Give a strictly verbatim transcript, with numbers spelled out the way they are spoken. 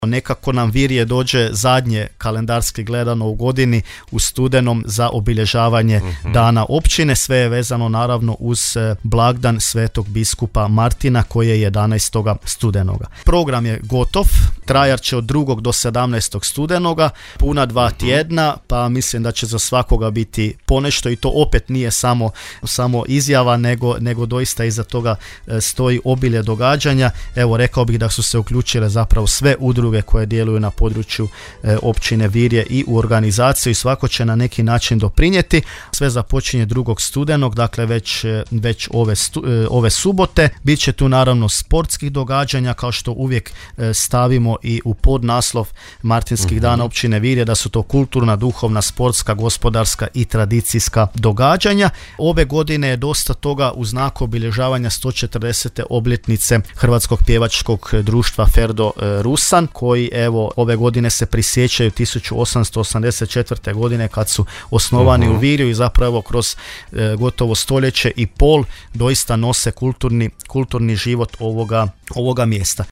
Nekako nam Virje dođe zadnje kalendarski gledano u godini u studenom za obilježavanje uh-huh. dana općine. Sve je vezano naravno uz blagdan svetog biskupa Martina koji je jedanaestog studenoga. Program je gotov, trajat će od drugog do sedamnaestog studenoga, puna dva uh-huh. tjedna, pa mislim da će za svakoga biti ponešto i to opet nije samo, samo izjava, nego, nego doista iza toga stoji obilje događanja. Evo, rekao bih da su se uključile zapravo sve udruge koje djeluju na području e, općine Virje i u organizaciju i svako će na neki način doprinijeti. Sve započinje drugog studenog, dakle već, već ove, stu, e, ove subote. Biće tu naravno sportskih događanja, kao što uvijek e, stavimo i u podnaslov Martinskih uh-huh. dana općine Virje, da su to kulturna, duhovna, sportska, gospodarska i tradicijska događanja. Ove godine je dosta toga u znaku obilježavanja sto četrdesete obljetnice Hrvatskog pjevačkog društva Ferdo e, Rusan, koji evo ove godine se prisjećaju tisuću osamsto osamdeset četvrte godine kad su osnovani uh-huh. u Virju i zapravo kroz e, gotovo stoljeće i pol doista nose kulturni, kulturni život ovoga, ovoga mjesta.